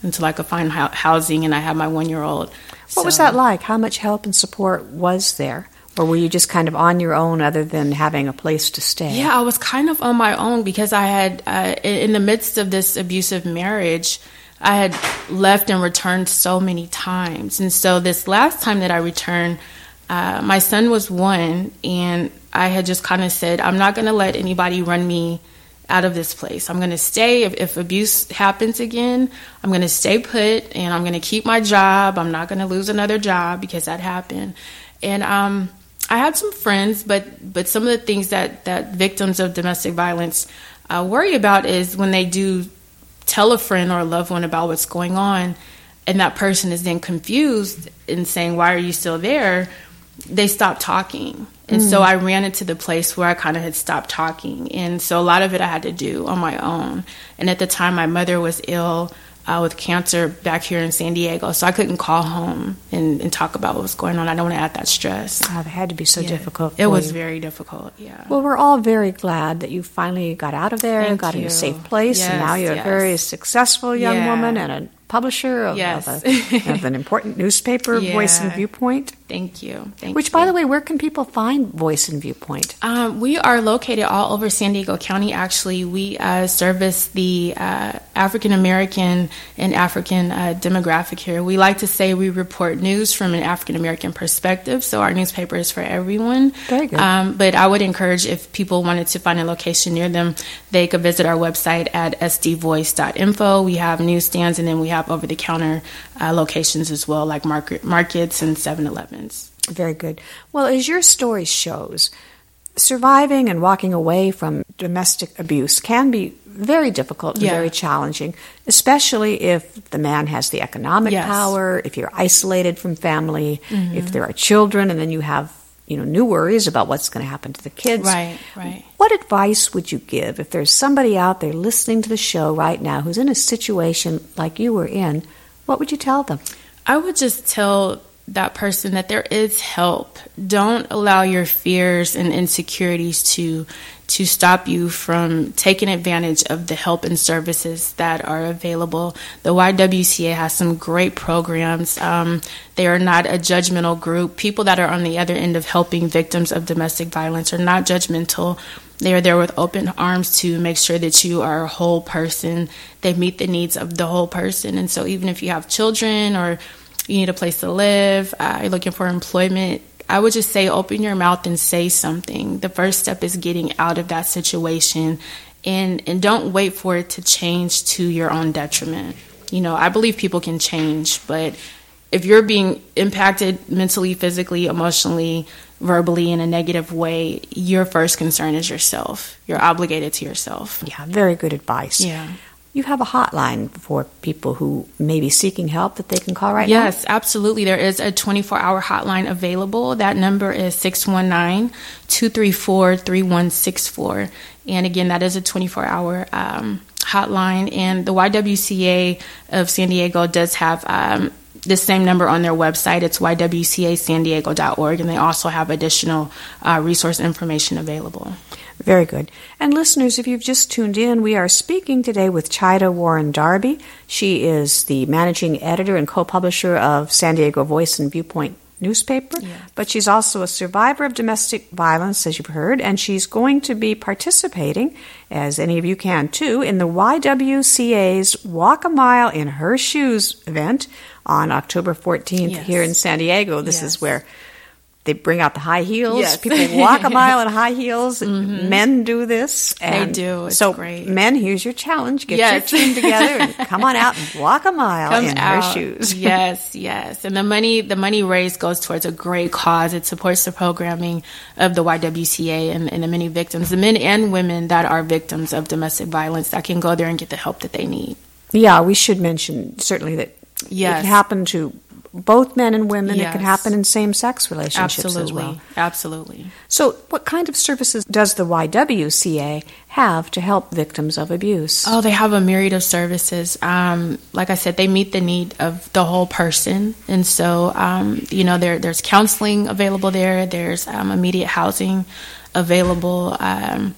until I could find ho- housing, and I had my one-year-old. What so. was that like? How much help and support was there? Or were you just kind of on your own other than having a place to stay? Yeah, I was kind of on my own because I had, uh, in the midst of this abusive marriage, I had left and returned so many times. And so this last time that I returned, uh, my son was one, and I had just kind of said, I'm not going to let anybody run me out of this place. I'm going to stay. If, if abuse happens again, I'm going to stay put, and I'm going to keep my job. I'm not going to lose another job because that happened. And um, I had some friends, but but some of the things that, that victims of domestic violence uh, worry about is when they do tell a friend or a loved one about what's going on, and that person is then confused and saying, why are you still there? They stop talking. And mm. so I ran into the place where I kind of had stopped talking. And so a lot of it I had to do on my own. And at the time, my mother was ill uh, with cancer back here in San Diego. So I couldn't call home and, and talk about what was going on. I don't want to add that stress. Oh, it had to be so yeah. difficult for It was you. very difficult, yeah. Well, we're all very glad that you finally got out of there and Thank got you. in a safe place. Yes, and now you're yes. a very successful young Yeah. woman and a publisher of, Yes. of, a, of an important newspaper, Yeah. Voice and Viewpoint. Thank you. Thank Which, you. by the way, where can people find Voice and Viewpoint? Um, we are located all over San Diego County, actually. We uh, service the uh, African American and African uh, demographic here. We like to say we report news from an African American perspective, so our newspaper is for everyone. Very good. Um, but I would encourage, if people wanted to find a location near them, they could visit our website at s d voice dot info. We have newsstands, and then we have over-the-counter uh, locations as well, like market, markets and seven elevens. Very good. Well, as your story shows, surviving and walking away from domestic abuse can be very difficult and Yeah. very challenging, especially if the man has the economic Yes. power, if you're isolated from family, Mm-hmm. if there are children, and then you have, you know, new worries about what's going to happen to the kids. Right, right. What advice would you give if there's somebody out there listening to the show right now who's in a situation like you were in? What would you tell them? I would just tell that person that there is help. Don't allow your fears and insecurities to to stop you from taking advantage of the help and services that are available. The Y W C A has some great programs. Um, they are not a judgmental group. People that are on the other end of helping victims of domestic violence are not judgmental. They are there with open arms to make sure that you are a whole person. They meet the needs of the whole person. And so even if you have children or you need a place to live, uh, you're looking for employment, I would just say open your mouth and say something. The first step is getting out of that situation, and, and don't wait for it to change to your own detriment. You know, I believe people can change, but if you're being impacted mentally, physically, emotionally, verbally in a negative way, your first concern is yourself. You're obligated to yourself. Yeah, very good advice. Yeah. You have a hotline for people who may be seeking help that they can call right now? Yes, absolutely. There is a twenty-four hour hotline available. That number is six one nine, two three four, three one six four. And again, that is a twenty-four hour um, hotline. And the Y W C A of San Diego does have um, the same number on their website. It's y w c a san diego dot org. And they also have additional uh, resource information available. Very good. And listeners, if you've just tuned in, we are speaking today with Chida Warren Darby. She is the managing editor and co-publisher of San Diego Voice and Viewpoint newspaper, Yeah. but she's also a survivor of domestic violence, as you've heard, and she's going to be participating, as any of you can too, in the Y W C A's Walk a Mile in Her Shoes event on October fourteenth Yes. here in San Diego. This Yes. is where they bring out the high heels. Yes. People walk a mile in high heels. Mm-hmm. Men do this. And do. It's so, great. men, here's your challenge. Get Yes. your team together and come on out and walk a mile Come in out. her shoes. Yes, yes. And the money the money raised goes towards a great cause. It supports the programming of the Y W C A and, and the many victims, the men and women that are victims of domestic violence that can go there and get the help that they need. Yeah, we should mention certainly that Yes. it can happen to both men and women. It Yes. can happen in same-sex relationships Absolutely. as well. Absolutely. So what kind of services does the Y W C A have to help victims of abuse? Oh, they have a myriad of services. Um, like I said, they meet the need of the whole person. And so, um, you know, there, there's counseling available there. There's um, immediate housing available. Um,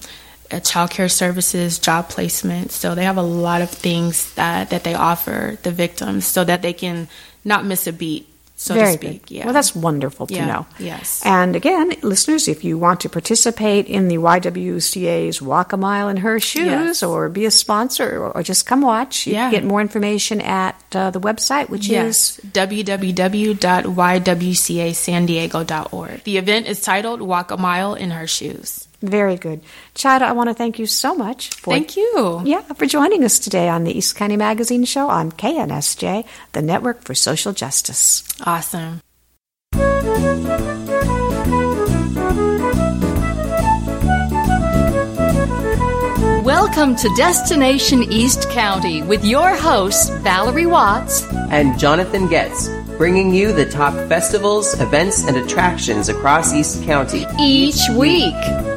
uh, childcare services, job placement. So they have a lot of things that, that they offer the victims so that they can not miss a beat, so Very to speak. Good. Yeah. Well, that's wonderful to yeah. know. Yes. And again, listeners, if you want to participate in the Y W C A's Walk a Mile in Her Shoes Yes. or be a sponsor or, or just come watch, you Yeah. can get more information at uh, the website, which yes. is w w w dot y w c a san diego dot org. The event is titled Walk a Mile in Her Shoes. very good. Chida, I want to thank you so much for Thank you. Yeah, for joining us today on the East County Magazine Show on K N S J, the Network for Social Justice. Awesome. Welcome to Destination East County with your hosts, Valerie Watts and Jonathan Getz, bringing you the top festivals, events, and attractions across East County each week.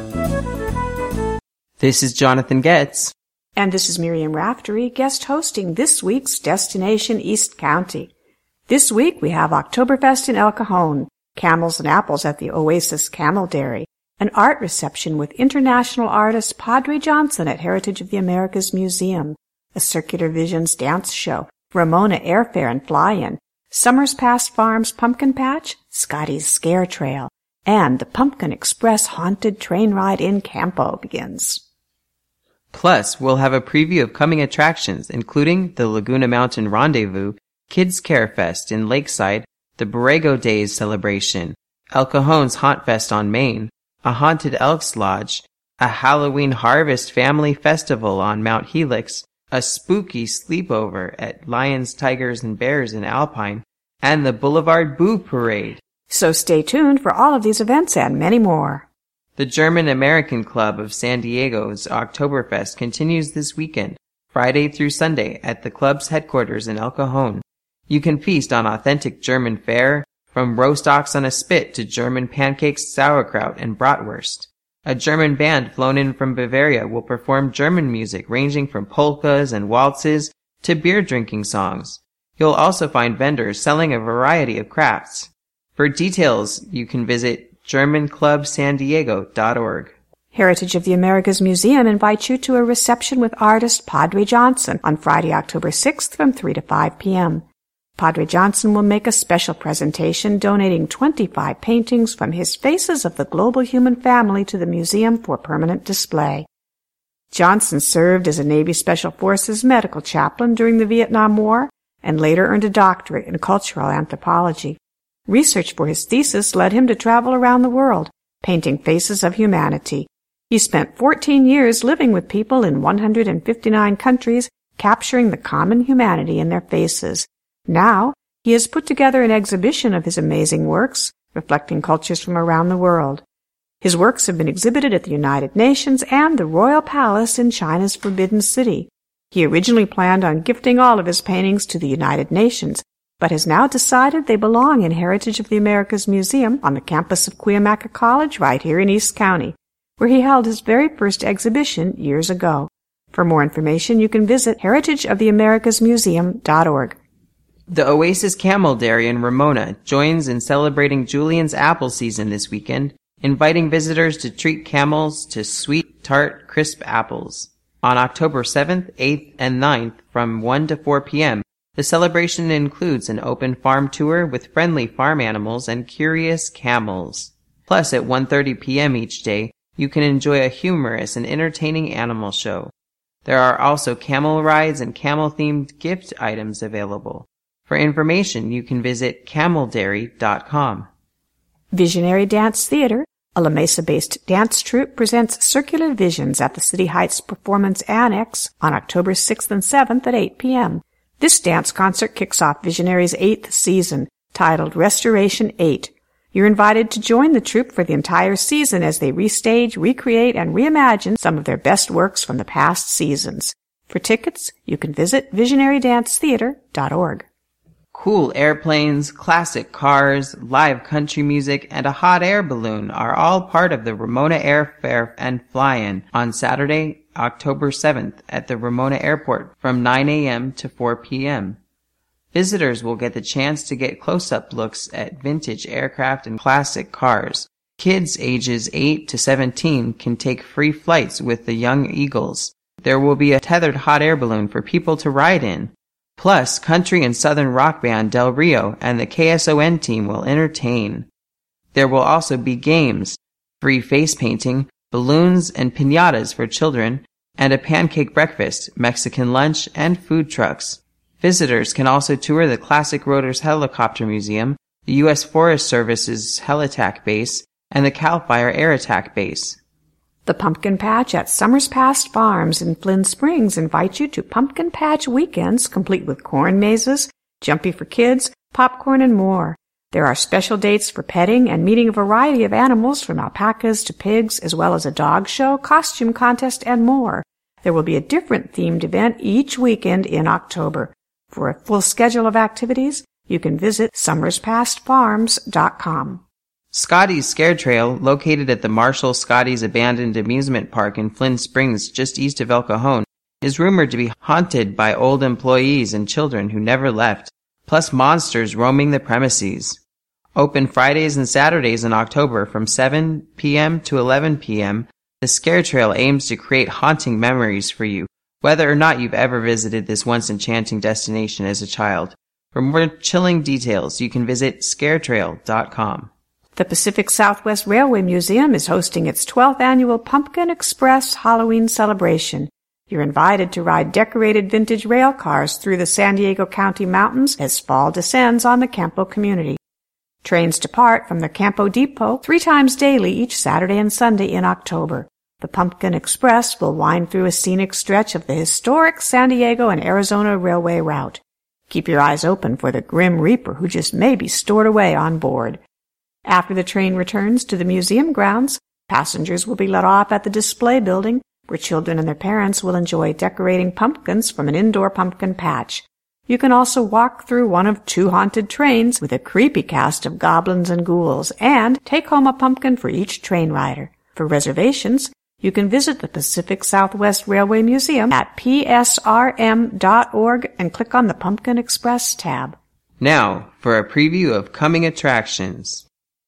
This is Jonathan Getz. And this is Miriam Raftery, guest hosting this week's Destination East County. This week we have Oktoberfest in El Cajon, Camels and Apples at the Oasis Camel Dairy, an art reception with international artist Padre Johnson at Heritage of the Americas Museum, a Circular Visions dance show, Ramona Airfare and Fly-In, Summers Past Farms Pumpkin Patch, Scotty's Scare Trail, and the Pumpkin Express Haunted Train Ride in Campo begins. Plus, we'll have a preview of coming attractions, including the Laguna Mountain Rendezvous, Kids Care Fest in Lakeside, the Borrego Days celebration, El Cajon's Haunt Fest on Main, a Haunted Elks Lodge, a Halloween Harvest Family Festival on Mount Helix, a spooky sleepover at Lions, Tigers, and Bears in Alpine, and the Boulevard Boo Parade. So stay tuned for all of these events and many more. The German American Club of San Diego's Oktoberfest continues this weekend, Friday through Sunday, at the club's headquarters in El Cajon. You can feast on authentic German fare, from roast ox on a spit to German pancakes, sauerkraut, and bratwurst. A German band flown in from Bavaria will perform German music ranging from polkas and waltzes to beer-drinking songs. You'll also find vendors selling a variety of crafts. For details, you can visit german club san diego dot org. Heritage of the Americas Museum invites you to a reception with artist Padre Johnson on Friday, October sixth from three to five p.m. Padre Johnson will make a special presentation donating twenty-five paintings from his Faces of the Global Human Family to the museum for permanent display. Johnson served as a Navy Special Forces medical chaplain during the Vietnam War and later earned a doctorate in cultural anthropology. Research for his thesis led him to travel around the world, painting faces of humanity. He spent fourteen years living with people in one hundred fifty-nine countries, capturing the common humanity in their faces. Now, he has put together an exhibition of his amazing works, reflecting cultures from around the world. His works have been exhibited at the United Nations and the Royal Palace in China's Forbidden City. He originally planned on gifting all of his paintings to the United Nations, but has now decided they belong in Heritage of the Americas Museum on the campus of Cuyamaca College right here in East County, where he held his very first exhibition years ago. For more information, you can visit heritage of the americas museum dot org. The Oasis Camel Dairy in Ramona joins in celebrating Julian's apple season this weekend, inviting visitors to treat camels to sweet, tart, crisp apples. On October seventh, eighth, and ninth from one to four p.m., the celebration includes an open farm tour with friendly farm animals and curious camels. Plus, at one thirty p.m. each day, you can enjoy a humorous and entertaining animal show. There are also camel rides and camel-themed gift items available. For information, you can visit camel dairy dot com. Visionary Dance Theater, a La Mesa-based dance troupe, presents Circular Visions at the City Heights Performance Annex on October sixth and seventh at eight p.m. This dance concert kicks off Visionary's eighth season, titled Restoration eight. You're invited to join the troupe for the entire season as they restage, recreate, and reimagine some of their best works from the past seasons. For tickets, you can visit visionary dance theater dot org. Cool airplanes, classic cars, live country music, and a hot air balloon are all part of the Ramona Airfare and Fly-In on Saturday, October seventh at the Ramona Airport from nine a.m. to four p.m. Visitors will get the chance to get close-up looks at vintage aircraft and classic cars. Kids ages eight to seventeen can take free flights with the Young Eagles. There will be a tethered hot air balloon for people to ride in. Plus, country and southern rock band Del Rio and the K S O N team will entertain. There will also be games, free face painting, balloons and piñatas for children, and a pancake breakfast, Mexican lunch, and food trucks. Visitors can also tour the Classic Rotors Helicopter Museum, the U S Forest Service's Helitack Base, and the CAL FIRE Air Attack Base. The Pumpkin Patch at Summers Past Farms in Flint Springs invites you to Pumpkin Patch weekends complete with corn mazes, Jumpy for kids, popcorn, and more. There are special dates for petting and meeting a variety of animals from alpacas to pigs, as well as a dog show, costume contest, and more. There will be a different themed event each weekend in October. For a full schedule of activities, you can visit summers past farms dot com. Scotty's Scare Trail, located at the Marshall Scotty's abandoned amusement park in Flint Springs, just east of El Cajon, is rumored to be haunted by old employees and children who never left, plus monsters roaming the premises. Open Fridays and Saturdays in October from seven p.m. to eleven p.m., the Scare Trail aims to create haunting memories for you, whether or not you've ever visited this once enchanting destination as a child. For more chilling details, you can visit scare trail dot com. The Pacific Southwest Railway Museum is hosting its twelfth annual Pumpkin Express Halloween celebration. You're invited to ride decorated vintage rail cars through the San Diego County mountains as fall descends on the Campo community. Trains depart from the Campo Depot three times daily each Saturday and Sunday in October. The Pumpkin Express will wind through a scenic stretch of the historic San Diego and Arizona Railway route. Keep your eyes open for the Grim Reaper who just may be stored away on board. After the train returns to the museum grounds, passengers will be let off at the display building, where children and their parents will enjoy decorating pumpkins from an indoor pumpkin patch. You can also walk through one of two haunted trains with a creepy cast of goblins and ghouls, and take home a pumpkin for each train rider. For reservations, you can visit the Pacific Southwest Railway Museum at p s r m dot org and click on the Pumpkin Express tab. Now, for a preview of coming attractions.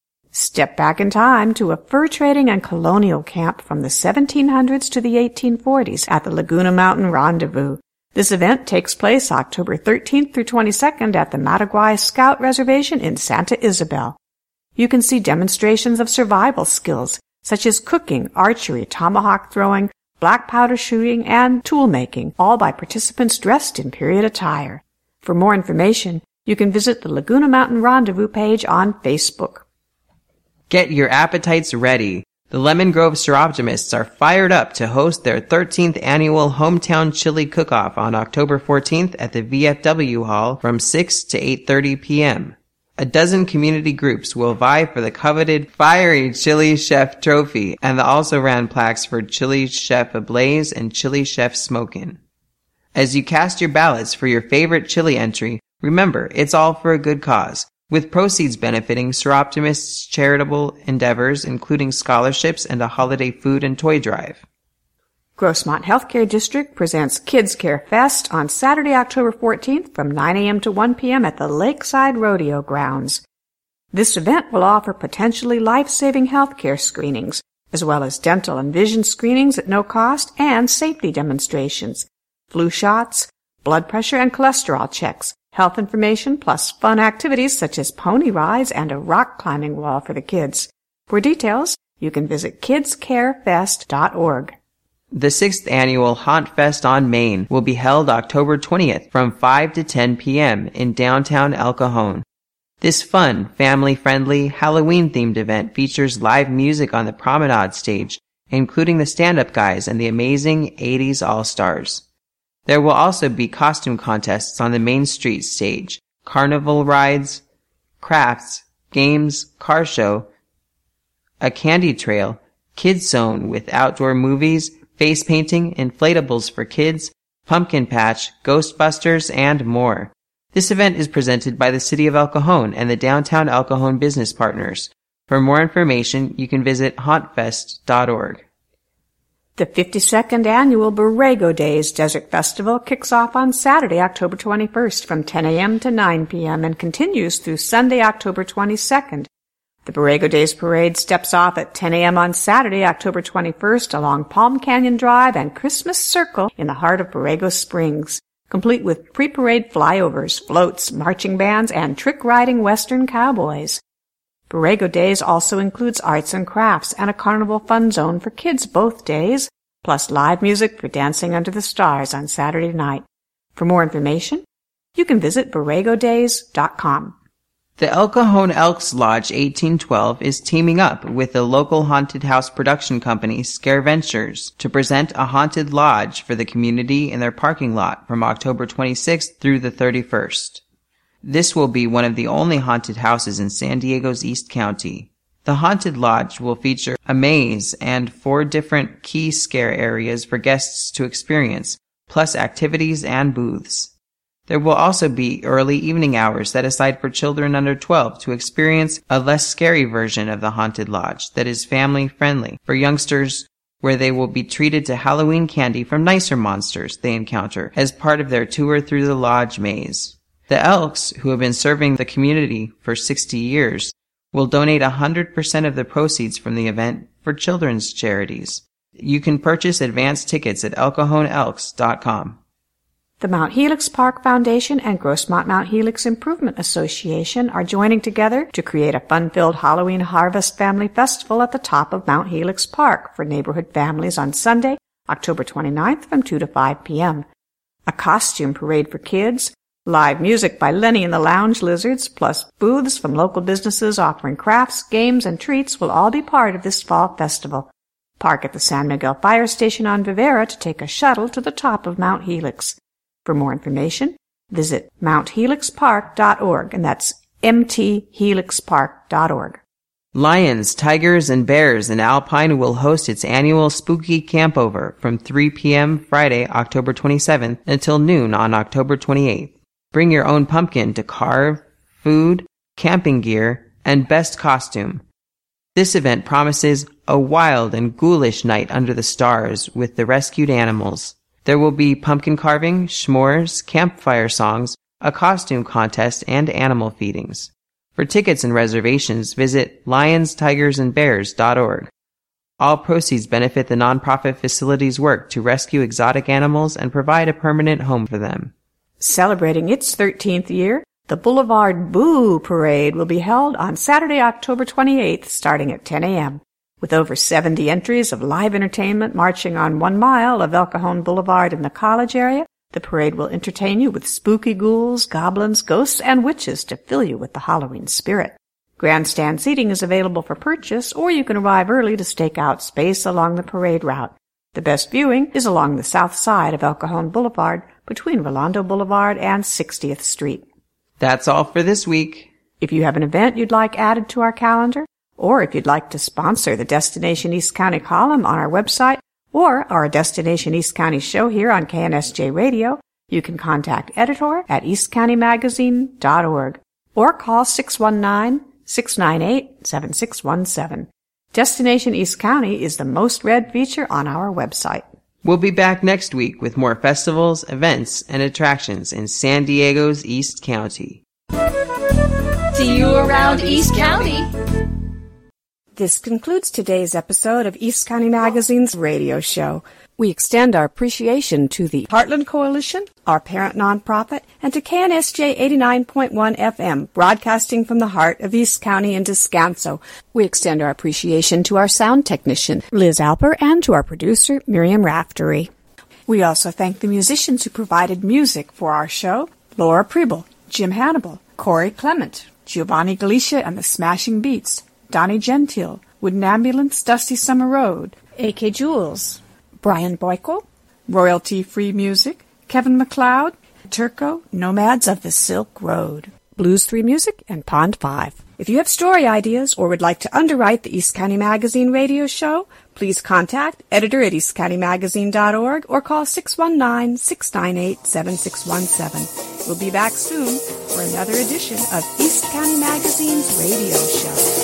Step back in time to a fur trading and colonial camp from the seventeen hundreds to the eighteen forties at the Laguna Mountain Rendezvous. This event takes place October thirteenth through twenty-second at the Mataguay Scout Reservation in Santa Isabel. You can see demonstrations of survival skills, such as cooking, archery, tomahawk throwing, black powder shooting, and tool making, all by participants dressed in period attire. For more information, you can visit the Laguna Mountain Rendezvous page on Facebook. Get your appetites ready. The Lemon Grove Seroptimists are fired up to host their thirteenth annual Hometown Chili Cook-Off on October fourteenth at the V F W Hall from six to eight thirty p.m. A dozen community groups will vie for the coveted Fiery Chili Chef Trophy and the also-ran plaques for Chili Chef Ablaze and Chili Chef Smokin'. As you cast your ballots for your favorite chili entry, remember, it's all for a good cause, with proceeds benefiting Seroptimists' charitable endeavors, including scholarships and a holiday food and toy drive. Grossmont Healthcare District presents Kids Care Fest on Saturday, October fourteenth from nine a.m. to one p.m. at the Lakeside Rodeo Grounds. This event will offer potentially life-saving healthcare screenings, as well as dental and vision screenings at no cost and safety demonstrations, flu shots, blood pressure and cholesterol checks, health information, plus fun activities such as pony rides and a rock climbing wall for the kids. For details, you can visit kids care fest dot org. The sixth annual Haunt Fest on Main will be held October twentieth from five to ten p.m. in downtown El Cajon. This fun, family-friendly, Halloween-themed event features live music on the Promenade stage, including the Stand-Up Guys and the amazing eighties All-Stars. There will also be costume contests on the Main Street stage, carnival rides, crafts, games, car show, a candy trail, kids zone with outdoor movies, face painting, inflatables for kids, pumpkin patch, Ghostbusters, and more. This event is presented by the City of El Cajon and the Downtown El Cajon Business Partners. For more information, you can visit haunt fest dot org. The fifty-second annual Borrego Days Desert Festival kicks off on Saturday, October twenty-first from ten a.m. to nine p.m. and continues through Sunday, October twenty-second. The Borrego Days Parade steps off at ten a.m. on Saturday, October twenty-first, along Palm Canyon Drive and Christmas Circle in the heart of Borrego Springs, complete with pre-parade flyovers, floats, marching bands, and trick-riding Western cowboys. Borrego Days also includes arts and crafts and a carnival fun zone for kids both days, plus live music for Dancing Under the Stars on Saturday night. For more information, you can visit borrego days dot com. The El Cajon Elks Lodge eighteen twelve is teaming up with the local haunted house production company Scare Ventures to present a haunted lodge for the community in their parking lot from October twenty-sixth through the thirty-first. This will be one of the only haunted houses in San Diego's East County. The haunted lodge will feature a maze and four different key scare areas for guests to experience, plus activities and booths. There will also be early evening hours set aside for children under twelve to experience a less scary version of the haunted lodge that is family-friendly for youngsters, where they will be treated to Halloween candy from nicer monsters they encounter as part of their tour through the lodge maze. The Elks, who have been serving the community for sixty years, will donate one hundred percent of the proceeds from the event for children's charities. You can purchase advance tickets at el cajon elks dot com. The Mount Helix Park Foundation and Grossmont Mount Helix Improvement Association are joining together to create a fun-filled Halloween Harvest Family Festival at the top of Mount Helix Park for neighborhood families on Sunday, October twenty-ninth from two to five p.m. A costume parade for kids, live music by Lenny and the Lounge Lizards, plus booths from local businesses offering crafts, games, and treats will all be part of this fall festival. Park at the San Miguel Fire Station on Vivera to take a shuttle to the top of Mount Helix. For more information, visit mount helix park dot org, and that's m t helix park dot org. Lions, Tigers, and Bears in Alpine will host its annual Spooky Campover from three p.m. Friday, October twenty-seventh until noon on October twenty-eighth. Bring your own pumpkin to carve, food, camping gear, and best costume. This event promises a wild and ghoulish night under the stars with the rescued animals. There will be pumpkin carving, s'mores, campfire songs, a costume contest, and animal feedings. For tickets and reservations, visit lions tigers and bears dot org. All proceeds benefit the nonprofit facility's work to rescue exotic animals and provide a permanent home for them. Celebrating its thirteenth year, the Boulevard Boo Parade will be held on Saturday, October twenty-eighth, starting at ten a.m. With over seventy entries of live entertainment marching on one mile of El Cajon Boulevard in the college area, the parade will entertain you with spooky ghouls, goblins, ghosts, and witches to fill you with the Halloween spirit. Grandstand seating is available for purchase, or you can arrive early to stake out space along the parade route. The best viewing is along the south side of El Cajon Boulevard, between Rolando Boulevard and sixtieth Street. That's all for this week. If you have an event you'd like added to our calendar, or if you'd like to sponsor the Destination East County column on our website or our Destination East County show here on K N S J Radio, you can contact editor at east county magazine dot org or call six one nine, six nine eight, seven six one seven. Destination East County is the most read feature on our website. We'll be back next week with more festivals, events, and attractions in San Diego's East County. See you around East County. This concludes today's episode of East County Magazine's radio show. We extend our appreciation to the Heartland Coalition, our parent nonprofit, and to K N S J eighty-nine point one F M, broadcasting from the heart of East County and Descanso. We extend our appreciation to our sound technician, Liz Alper, and to our producer, Miriam Raftery. We also thank the musicians who provided music for our show: Laura Preble, Jim Hannibal, Corey Clement, Giovanni Galicia and the Smashing Beats, Donnie Gentile, Wooden Ambulance, Dusty Summer Road, A K Jules, Brian Boyko, Royalty-Free Music, Kevin MacLeod, Turco, Nomads of the Silk Road, Blues three Music, and Pond five. If you have story ideas or would like to underwrite the East County Magazine radio show, please contact editor at east county magazine dot org or call six one nine, six nine eight, seven six one seven. We'll be back soon for another edition of East County Magazine's radio show.